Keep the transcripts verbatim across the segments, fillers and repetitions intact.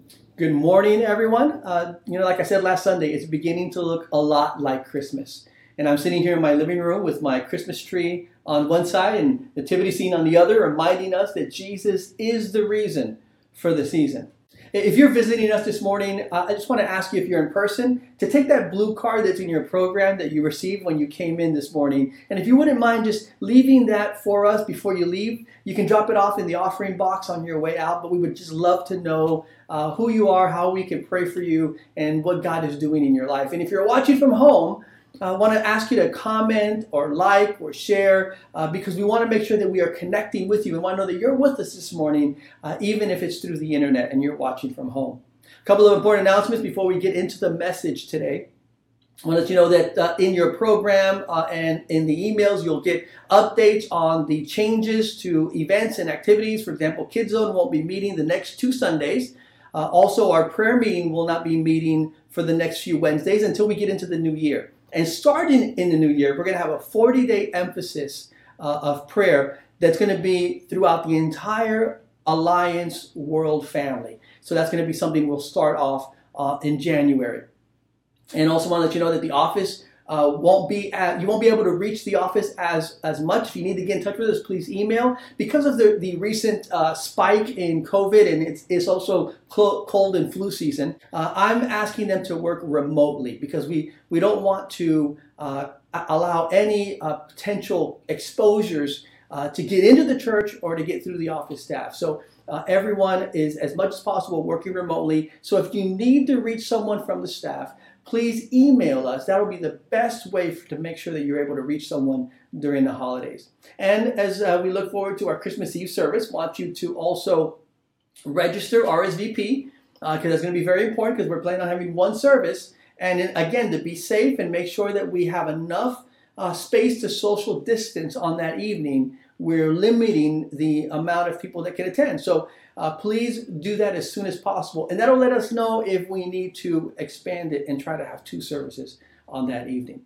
Good morning, everyone. Uh, you know, like I said last Sunday, it's beginning to look a lot like Christmas. And I'm sitting here in my living room with my Christmas tree on one side and nativity scene on the other, reminding us that Jesus is the reason for the season. If you're visiting us this morning, uh, I just want to ask you, if you're in person, to take that blue card that's in your program that you received when you came in this morning. And if you wouldn't mind just leaving that for us before you leave, you can drop it off in the offering box on your way out. But we would just love to know uh, who you are, how we can pray for you, and what God is doing in your life. And if you're watching from home, I want to ask you to comment or like or share uh, because we want to make sure that we are connecting with you and want to know that you're with us this morning, uh, even if it's through the internet and you're watching from home. A couple of important announcements before we get into the message today. I want to let you know that uh, in your program uh, and in the emails, you'll get updates on the changes to events and activities. For example, Kids Zone won't be meeting the next two Sundays. Uh, also, our prayer meeting will not be meeting for the next few Wednesdays until we get into the new year. And starting in the new year, we're going to have a forty-day emphasis uh, of prayer that's going to be throughout the entire Alliance World family. So that's going to be something we'll start off uh, in January. And also want to let you know that the office uh, won't be at, you won't be able to reach the office as, as much. If you need to get in touch with us, please email. Because of the, the recent uh, spike in COVID, and it's, it's also cold and flu season, uh, I'm asking them to work remotely because we, we don't want to uh, allow any uh, potential exposures uh, to get into the church or to get through the office staff. So uh, everyone is, as much as possible, working remotely. So if you need to reach someone from the staff, please email us. That will be the best way for, to make sure that you're able to reach someone during the holidays. And as uh, we look forward to our Christmas Eve service, want you to also register R S V P because uh, that's going to be very important because we're planning on having one service. And then, again, to be safe and make sure that we have enough uh, space to social distance on that evening, we're limiting the amount of people that can attend. So uh, please do that as soon as possible. And that'll let us know if we need to expand it and try to have two services on that evening.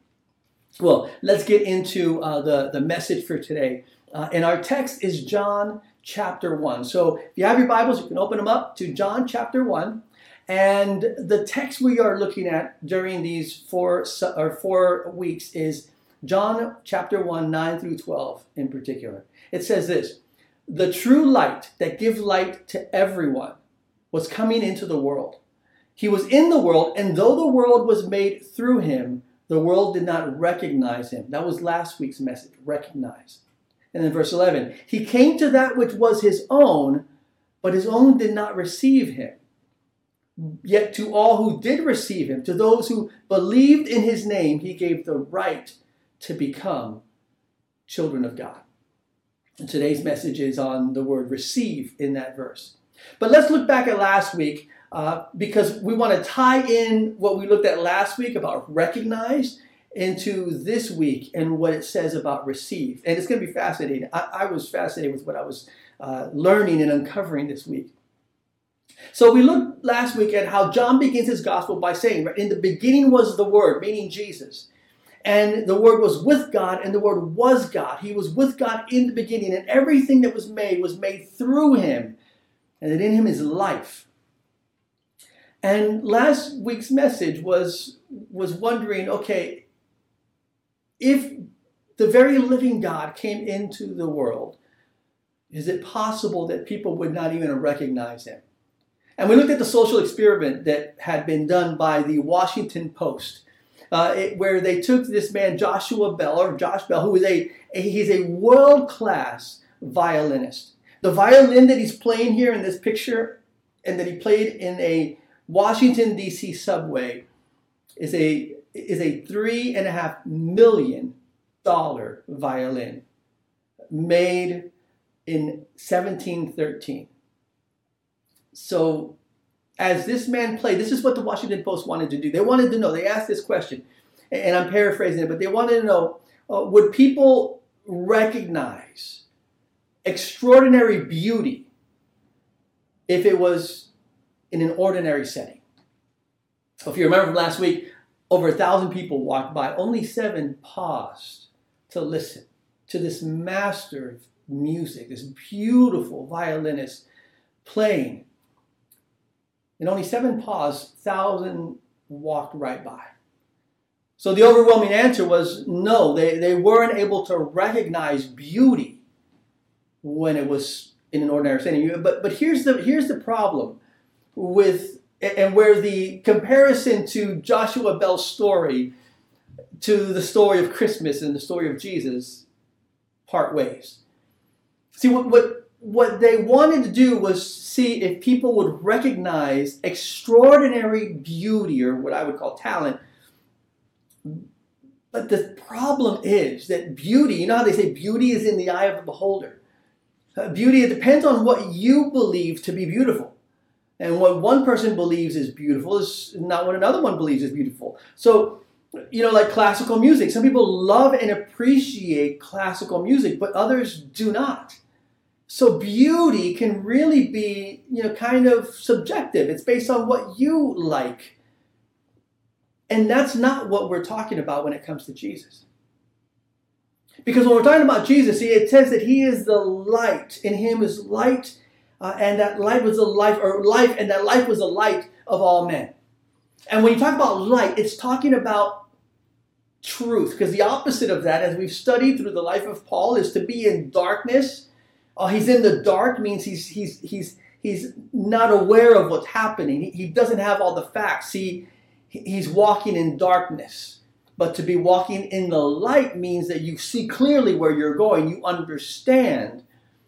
Well, let's get into uh, the, the message for today. Uh, and our text is John chapter one. So if you have your Bibles, you can open them up to John chapter one. And the text we are looking at during these four, or four weeks is John chapter one, nine through twelve in particular. It says this: the true light that gives light to everyone was coming into the world. He was in the world, and though the world was made through him, the world did not recognize him. That was last week's message, recognize. And then verse eleven, he came to that which was his own, but his own did not receive him. Yet to all who did receive him, to those who believed in his name, he gave the right to become children of God. And today's message is on the word receive in that verse. But let's look back at last week uh, because we want to tie in what we looked at last week about recognize into this week and what it says about receive. And it's going to be fascinating. I, I was fascinated with what I was uh, learning and uncovering this week. So we looked last week at how John begins his gospel by saying, right, in the beginning was the Word, meaning Jesus. And the Word was with God, and the Word was God. He was with God in the beginning, and everything that was made was made through him, and that in him is life. And last week's message was, was wondering, okay, if the very living God came into the world, is it possible that people would not even recognize him? And we looked at the social experiment that had been done by the Washington Post, uh, it, where they took this man, Joshua Bell, or Josh Bell, who is a, a he's a world-class violinist. The violin that he's playing here in this picture and that he played in a Washington, D C subway is a, is a three and a half million dollar violin made in seventeen thirteen. So as this man played, this is what the Washington Post wanted to do. They wanted to know, they asked this question, and I'm paraphrasing it, but they wanted to know, uh, would people recognize extraordinary beauty if it was in an ordinary setting? So if you remember from last week, over a thousand people walked by. Only seven paused to listen to this master of music, this beautiful violinist playing. And only seven paused, thousand walked right by. So the overwhelming answer was no, they, they weren't able to recognize beauty when it was in an ordinary setting. But but here's the here's the problem with, and where the comparison to Joshua Bell's story to the story of Christmas and the story of Jesus part ways. See, what what what they wanted to do was see if people would recognize extraordinary beauty, or what I would call talent. But the problem is that beauty, you know how they say beauty is in the eye of the beholder. Uh, beauty, it depends on what you believe to be beautiful. And what one person believes is beautiful is not what another one believes is beautiful. So, you know, like classical music. Some people love and appreciate classical music, but others do not. So beauty can really be, you know, kind of subjective. It's based on what you like. And that's not what we're talking about when it comes to Jesus. Because when we're talking about Jesus, see, it says that he is the light. In him is light, uh, and that light was the life, or life, and that life was the light of all men. And when you talk about light, it's talking about truth. Because the opposite of that, as we've studied through the life of Paul, is to be in darkness. Uh, he's in the dark means he's he's he's he's not aware of what's happening. He, he doesn't have all the facts. He he's walking in darkness. But to be walking in the light means that you see clearly where you're going. You understand.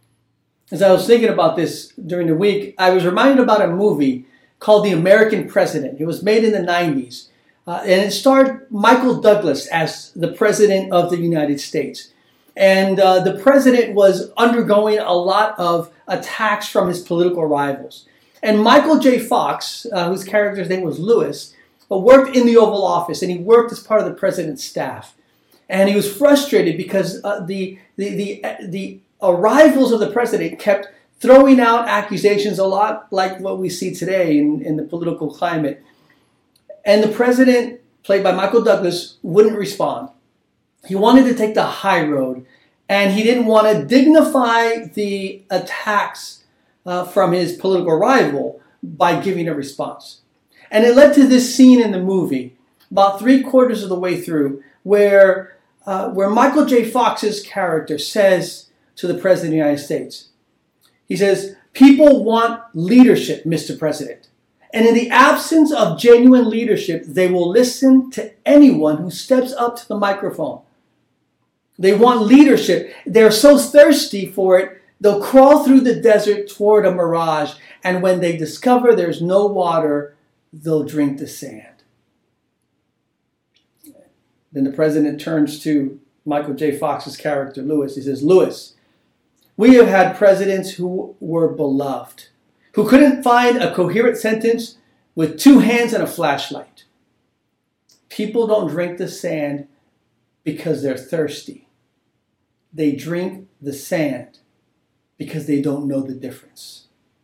As I was thinking about this during the week, I was reminded about a movie called The American President. It was made in the nineties. Uh, and it starred Michael Douglas as the President of the United States. And uh, the president was undergoing a lot of attacks from his political rivals. And Michael J. Fox, uh, whose character's name was Lewis, worked in the Oval Office, and he worked as part of the president's staff. And he was frustrated because uh, the, the, the, the arrivals of the president kept throwing out accusations a lot like what we see today in, in the political climate. And the president, played by Michael Douglas, wouldn't respond. He wanted to take the high road, and he didn't want to dignify the attacks uh, from his political rival by giving a response. And it led to this scene in the movie, about three quarters of the way through, where uh, where Michael J. Fox's character says to the President of the United States, he says, "People want leadership, Mister President. And in the absence of genuine leadership, they will listen to anyone who steps up to the microphone. They want leadership. They're so thirsty for it, they'll crawl through the desert toward a mirage. And when they discover there's no water, they'll drink the sand." Then the president turns to Michael J. Fox's character, Lewis. He says, "Lewis, we have had presidents who were beloved, who couldn't find a coherent sentence with two hands and a flashlight. People don't drink the sand because they're thirsty. They drink the sand because they don't know the difference."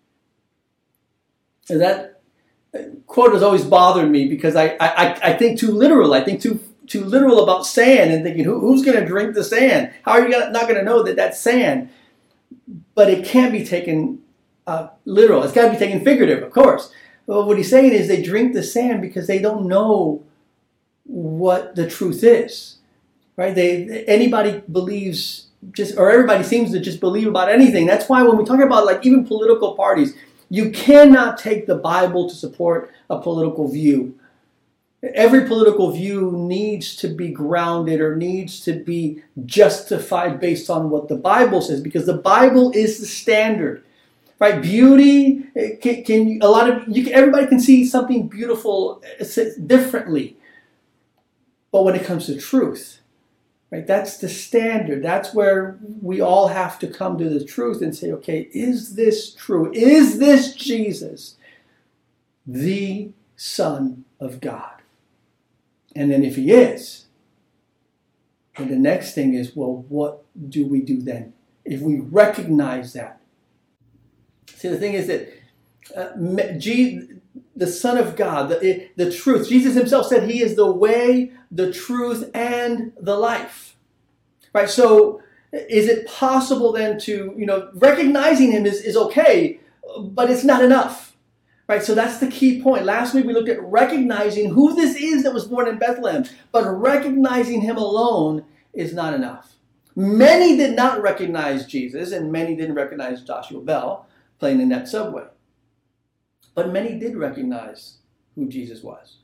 And that quote has always bothered me because I, I, I think too literal. I think too too literal about sand and thinking, Who, who's going to drink the sand? How are you gonna, not going to know that that's sand? But it can't be taken uh, literal. It's got to be taken figurative, of course. But what he's saying is they drink the sand because they don't know what the truth is, right? They anybody believes just, or everybody seems to just believe about anything. That's why when we talk about like even political parties, you cannot take the Bible to support a political view. Every political view needs to be grounded or needs to be justified based on what the Bible says, because the Bible is the standard, right? Beauty can, can a lot of you can, everybody can see something beautiful differently, but when it comes to truth, right? That's the standard. That's where we all have to come to the truth and say, okay, is this true? Is this Jesus, the Son of God? And then if he is, then the next thing is, well, what do we do then? If we recognize that. See, the thing is that uh, G, the Son of God, the, the truth, Jesus himself said he is the way, the truth, and the life. Right? So is it possible then to, you know, recognizing him is, is okay, but it's not enough. Right, so that's the key point. Last week we looked at recognizing who this is that was born in Bethlehem, but recognizing him alone is not enough. Many did not recognize Jesus, and many didn't recognize Joshua Bell playing in that subway. But many did recognize who Jesus was.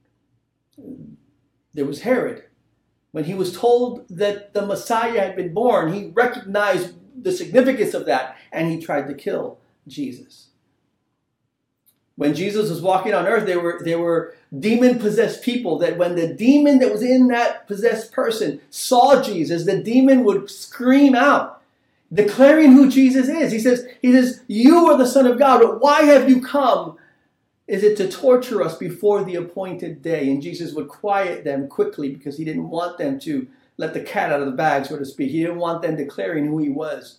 There was Herod. When he was told that the Messiah had been born, he recognized the significance of that, and he tried to kill Jesus. When Jesus was walking on earth, there were, there were demon-possessed people that when the demon that was in that possessed person saw Jesus, the demon would scream out, declaring who Jesus is. He says, he says, "You are the Son of God, but why have you come? Is it to torture us before the appointed day?" And Jesus would quiet them quickly because he didn't want them to let the cat out of the bag, so to speak. He didn't want them declaring who he was.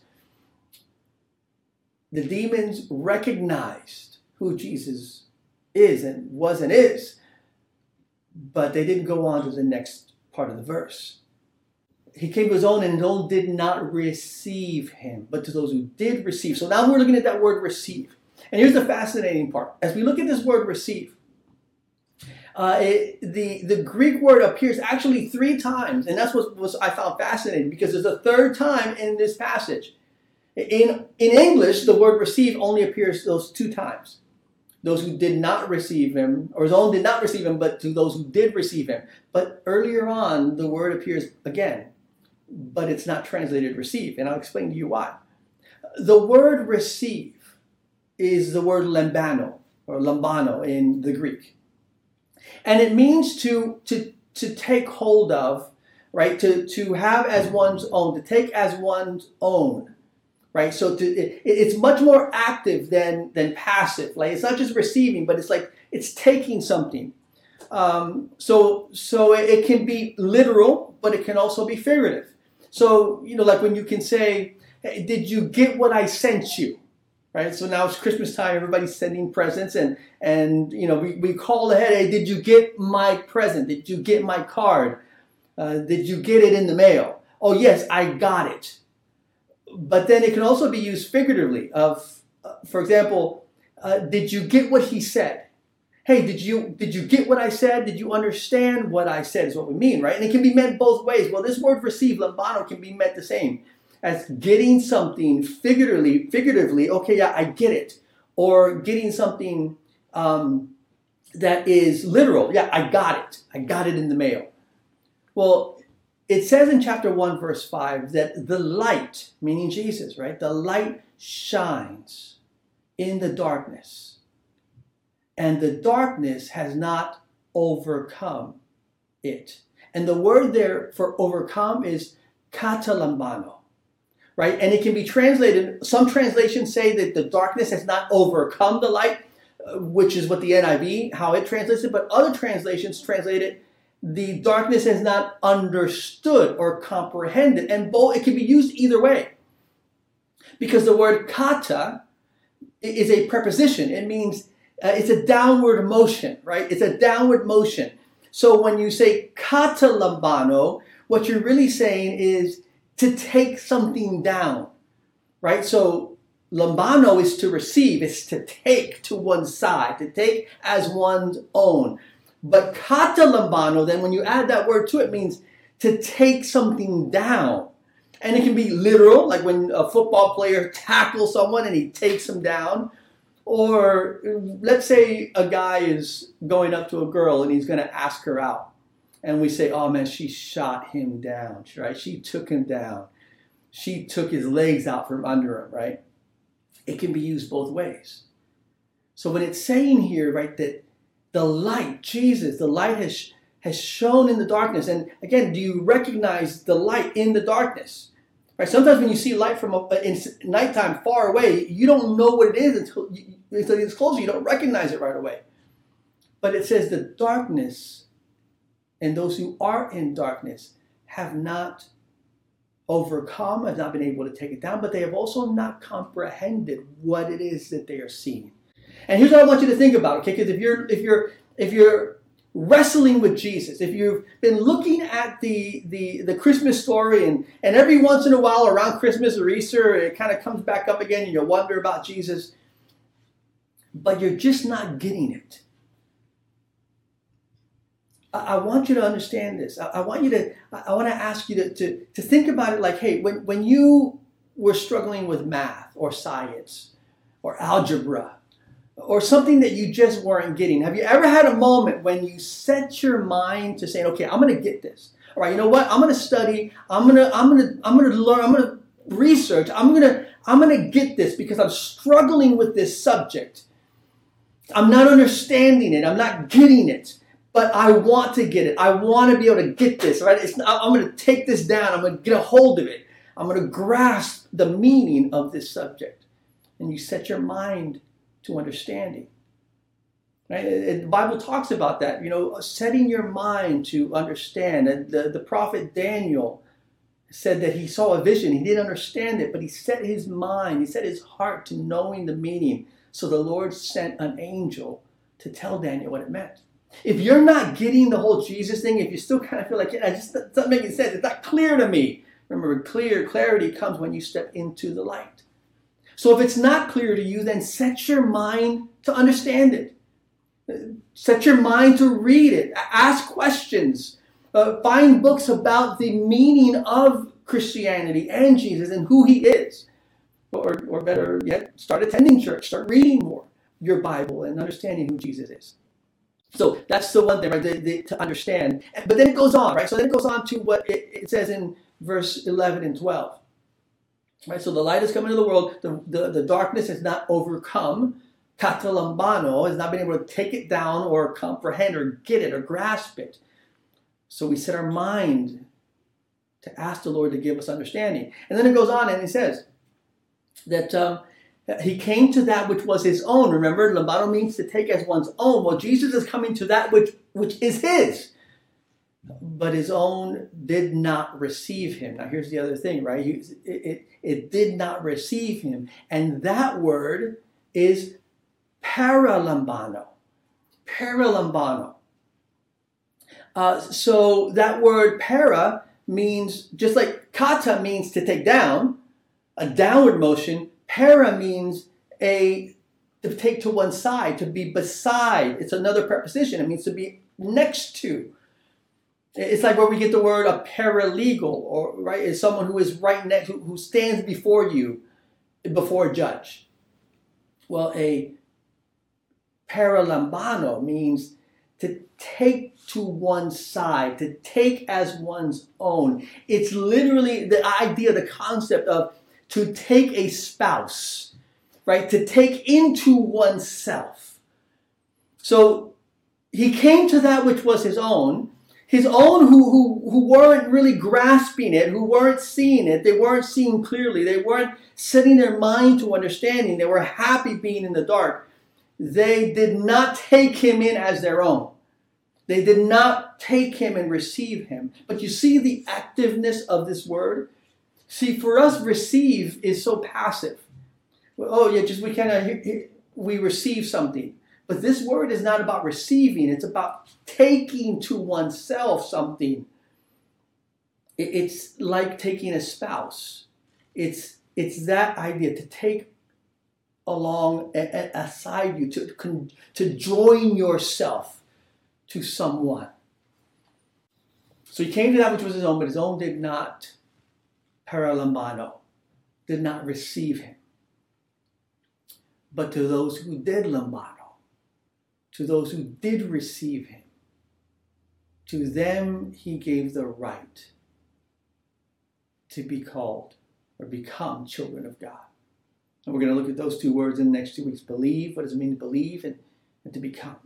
The demons recognized who Jesus is and was and is, but they didn't go on to the next part of the verse. He came to his own, and his own did not receive him, but to those who did receive. So now we're looking at that word receive. And here's the fascinating part. As we look at this word receive, uh, it, the, the Greek word appears actually three times, and that's what was I found fascinating, because there's a third time in this passage. In, in English, the word receive only appears those two times. Those who did not receive him, or his own did not receive him, but to those who did receive him. But earlier on, the word appears again, but it's not translated receive, and I'll explain to you why. The word receive is the word lambano, or lambano in the Greek. And it means to, to, to take hold of, right? To, to have as one's own, to take as one's own. Right, so to, it, it's much more active than than passive. Like, it's not just receiving, but it's like it's taking something. Um, so so it, it can be literal, but it can also be figurative. So you know, like when you can say, "Hey, did you get what I sent you?" Right. So now it's Christmas time. Everybody's sending presents, and and you know we, we call ahead. Hey, did you get my present? Did you get my card? Uh, did you get it in the mail? Oh yes, I got it. But then it can also be used figuratively of, uh, for example, uh, did you get what he said? Hey, did you did you get what I said? Did you understand what I said is what we mean, right? And it can be meant both ways. Well, this word receive, lambano, can be meant the same as getting something figuratively, figuratively, okay, yeah, I get it. Or getting something um, that is literal. Yeah, I got it. I got it in the mail. Well, it says in chapter one, verse five, that the light, meaning Jesus, right? The light shines in the darkness, and the darkness has not overcome it. And the word there for overcome is katalambano, right? And it can be translated, some translations say that the darkness has not overcome the light, which is what the N I V, how it translates it, but other translations translate it, the darkness has not understood or comprehended. And both, it can be used either way. Because the word kata is a preposition. It means uh, it's a downward motion, right? It's a downward motion. So when you say kata lambano, what you're really saying is to take something down, right? So lambano is to receive, it's to take to one side, to take as one's own. But kata lambano, then when you add that word to it, means to take something down. And it can be literal, like when a football player tackles someone and he takes them down. Or let's say a guy is going up to a girl and he's going to ask her out. And we say, oh man, she shot him down, right? She took him down. She took his legs out from under him, right? It can be used both ways. So when it's saying here, right, that the light, Jesus, the light has, has shone in the darkness. And again, do you recognize the light in the darkness? Right? Sometimes when you see light from a, in nighttime far away, you don't know what it is until, you, until it's closer. You don't recognize it right away. But it says the darkness and those who are in darkness have not overcome, have not been able to take it down, but they have also not comprehended what it is that they are seeing. And here's what I want you to think about, okay? Because if you're if you're if you're wrestling with Jesus, if you've been looking at the the the Christmas story, and and every once in a while around Christmas or Easter, it kind of comes back up again, and you wonder about Jesus. but you're just not getting it. I, I want you to understand this. I, I want you to, I, I want to ask you to, to, to think about it like, hey, when, when you were struggling with math or science or algebra or something that you just weren't getting, have you ever had a moment when you set your mind to saying, okay, I'm going to get this. All right, you know what? I'm going to study. I'm going to, I'm going to, I'm going to learn. I'm going to research. I'm going to, I'm going to get this because I'm struggling with this subject. I'm not understanding it. I'm not getting it, but I want to get it. I want to be able to get this, right? It's, I'm going to take this down. I'm going to get a hold of it. I'm going to grasp the meaning of this subject. And you set your mind to understanding. Right? The Bible talks about that, you know, setting your mind to understand. And the, the prophet Daniel said that he saw a vision. He didn't understand it, but he set his mind, he set his heart to knowing the meaning. So the Lord sent an angel to tell Daniel what it meant. If you're not getting the whole Jesus thing, if you still kind of feel like, yeah, it just doesn't make any sense, it's not clear to me. Remember, clear clarity comes when you step into the light. So if it's not clear to you, then set your mind to understand it. Set your mind to read it. Ask questions. Uh, find books about the meaning of Christianity and Jesus and who he is. Or, or better yet, start attending church. Start reading more your Bible and understanding who Jesus is. So that's the one thing, right, the, the, to understand. But then it goes on, right? So then it goes on to what it, it says in verse eleven and twelve. Right? So the light has come into the world. The, the, the darkness is not overcome. Katalambano has not been able to take it down or comprehend or get it or grasp it. So we set our mind to ask the Lord to give us understanding. And then it goes on and it says that um, he came to that which was his own. Remember, lambano means to take as one's own. Well, Jesus is coming to that which, which is his. But his own did not receive him. Now here's the other thing, right? It, it, it did not receive him. And that word is paralambano. Paralambano. Uh, so that word para means, just like kata means to take down, a downward motion, para means a to take to one side, to be beside. It's another preposition. It means to be next to. It's like where we get the word a paralegal, or right, is someone who is right next, who, who stands before you, before a judge. Well, a paralambano means to take to one side, to take as one's own. It's literally the idea, the concept of to take a spouse, right? To take into oneself. So he came to that which was his own. His own who, who, who weren't really grasping it, who weren't seeing it. They weren't seeing clearly. They weren't setting their mind to understanding. They were happy being in the dark. They did not take him in as their own. They did not take him and receive him. But you see the activeness of this word? See, for us, receive is so passive. Oh, yeah, just we kind of, we receive something. But this word is not about receiving. It's about taking to oneself something. It's like taking a spouse. It's, it's that idea, to take along aside you, to, to join yourself to someone. So he came to that which was his own, but his own did not paralambano, did not receive him. But to those who did lambano, to those who did receive him, to them he gave the right to be called or become children of God. And we're going to look at those two words in the next two weeks. Believe, what does it mean to believe, and, and to become.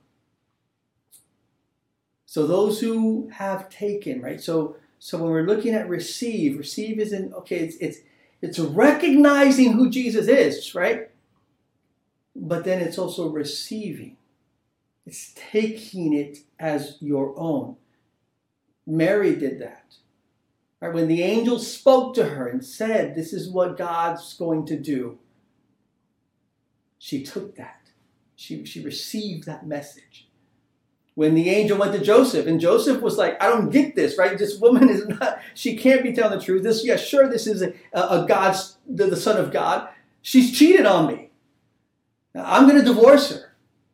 So those who have taken, right? So so when we're looking at receive, receive isn't, okay, it's it's it's recognizing who Jesus is, right? But then it's also receiving. It's taking it as your own. Mary did that. Right? When the angel spoke to her and said, this is what God's going to do, she took that. She, she received that message. When the angel went to Joseph, and Joseph was like, I don't get this, right? This woman is not, she can't be telling the truth. This, yeah, sure, this is a, a God's, the, the son of God. She's cheated on me. I'm going to divorce her.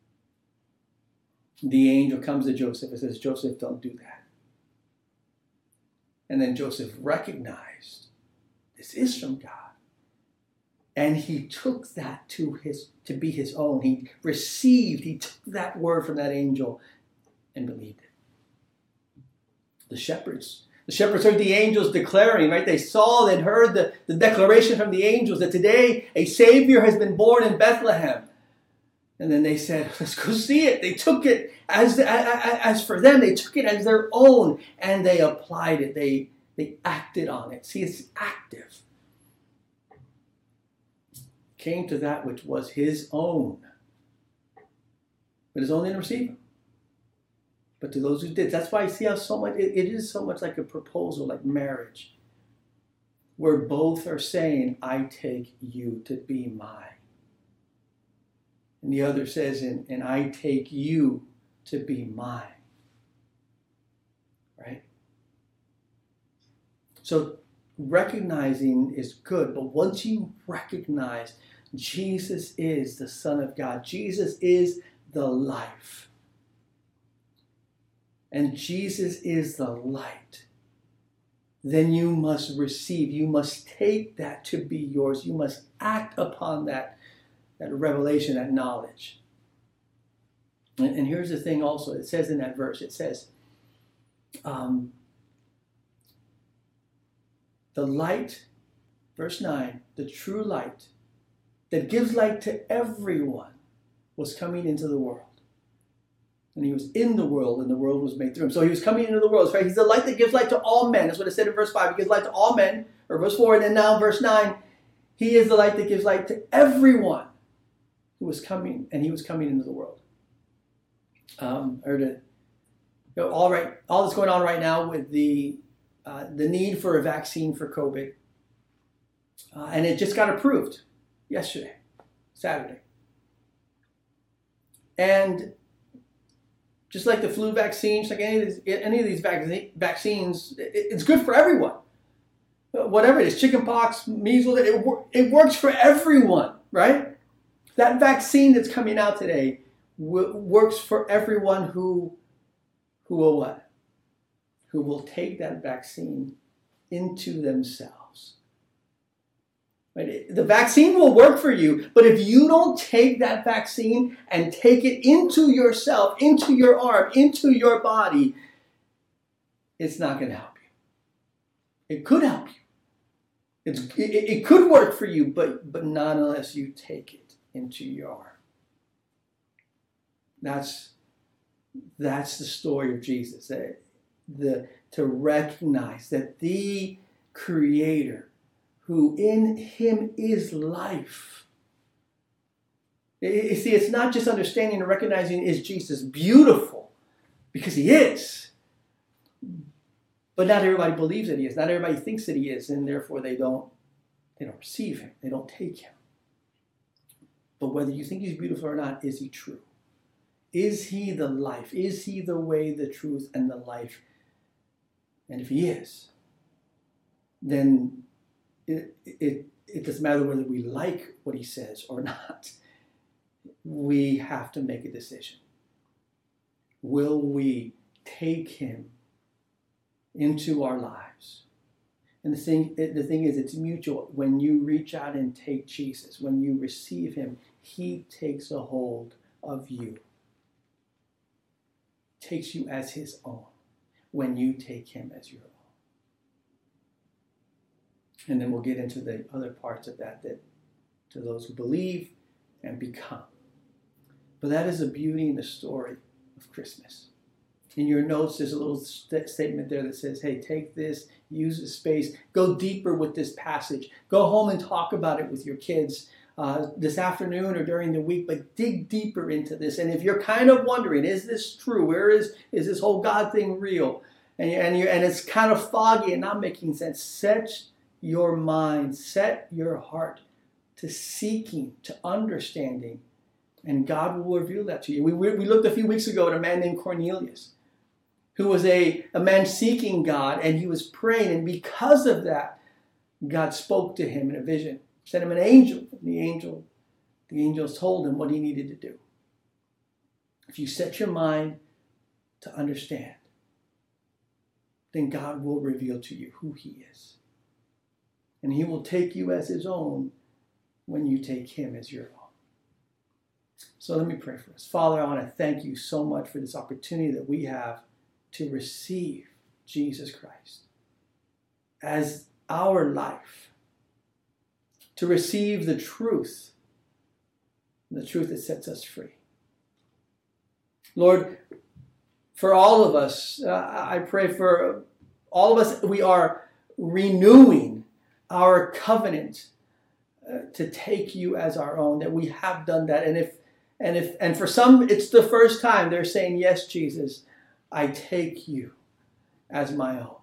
The angel comes to Joseph and says, Joseph, don't do that. And then Joseph recognized this is from God. And he took that to his to be his own. He received, he took that word from that angel and believed it. The shepherds. The shepherds heard the angels declaring, right? They saw and heard the, the declaration from the angels that today a Savior has been born in Bethlehem. And then they said, let's go see it. They took it as, as for them, they took it as their own and they applied it. They, they acted on it. See, it's active. Came to that which was his own. But his own didn't receive him. But to those who did. That's why I see how so much, it, it is so much like a proposal, like marriage. Where both are saying, I take you to be mine. And the other says, and, and I take you to be mine. Right? So recognizing is good, but once you recognize Jesus is the Son of God, Jesus is the life, and Jesus is the light, then you must receive, you must take that to be yours, you must act upon that, that revelation, that knowledge. And, and here's the thing also, it says in that verse, it says, um, the light, verse nine, the true light that gives light to everyone was coming into the world. And he was in the world and the world was made through him. So he was coming into the world. Right? He's the light that gives light to all men. That's what it said in verse five. He gives light to all men. Or verse four. And then now verse nine. He is the light that gives light to everyone who was coming. And he was coming into the world. Um, or to, you know, all right, all that's going on right now with the uh, the need for a vaccine for COVID. Uh, and it just got approved yesterday, Saturday. And just like the flu vaccine, just like any of these, any of these vac- vaccines, it, it's good for everyone. Whatever it is, chickenpox, measles, it, it works for everyone, right? That vaccine that's coming out today w- works for everyone who, who will what? Who will take that vaccine into themselves. Right? The vaccine will work for you, but if you don't take that vaccine and take it into yourself, into your arm, into your body, it's not going to help you. It could help you. It's, it, it could work for you, but, but not unless you take it into your arm. That's, that's the story of Jesus. The, the, to recognize that the Creator, who in him is life. You see, it's not just understanding and recognizing, is Jesus beautiful? Because he is. But not everybody believes that he is. Not everybody thinks that he is, and therefore they don't, they don't receive him. They don't take him. But whether you think he's beautiful or not, is he true? Is he the life? Is he the way, the truth, and the life? And if he is, then It, it, it doesn't matter whether we like what he says or not. We have to make a decision. Will we take him into our lives? And the thing, the thing is, it's mutual. When you reach out and take Jesus, when you receive him, he takes a hold of you. Takes you as his own when you take him as your own. And then we'll get into the other parts of that, that to those who believe and become. But that is the beauty in the story of Christmas. In your notes, there's a little st- statement there that says, hey, take this, use the space, go deeper with this passage. Go home and talk about it with your kids uh, this afternoon or during the week, but dig deeper into this. And if you're kind of wondering, is this true? Where is, is this whole God thing real? And, and, you and it's kind of foggy and not making sense. Set your mind, set your heart to seeking, to understanding, and God will reveal that to you. We, we, we looked a few weeks ago at a man named Cornelius, who was a, a man seeking God, and he was praying, and because of that, God spoke to him in a vision, sent him an angel, and the angel The angels told him what he needed to do. If you set your mind to understand, then God will reveal to you who he is. And he will take you as his own when you take him as your own. So let me pray for us. Father, I want to thank you so much for this opportunity that we have to receive Jesus Christ as our life, to receive the truth, the truth that sets us free. Lord, for all of us, uh, I pray for all of us, we are renewing our covenant uh, to take you as our own, that we have done that. And if and if and for some it's the first time they're saying, yes, Jesus, I take you as my own.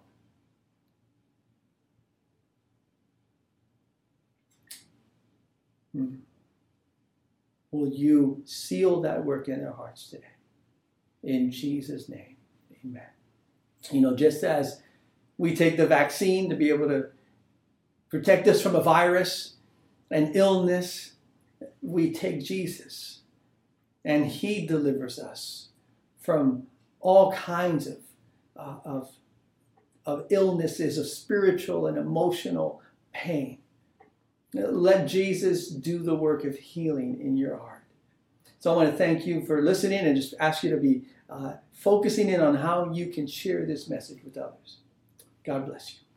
Hmm. Will you seal that work in their hearts today? In Jesus' name, amen. You know, just as we take the vaccine to be able to protect us from a virus and illness, we take Jesus and he delivers us from all kinds of, uh, of, of illnesses, of spiritual and emotional pain. Let Jesus do the work of healing in your heart. So I want to thank you for listening and just ask you to be uh, focusing in on how you can share this message with others. God bless you.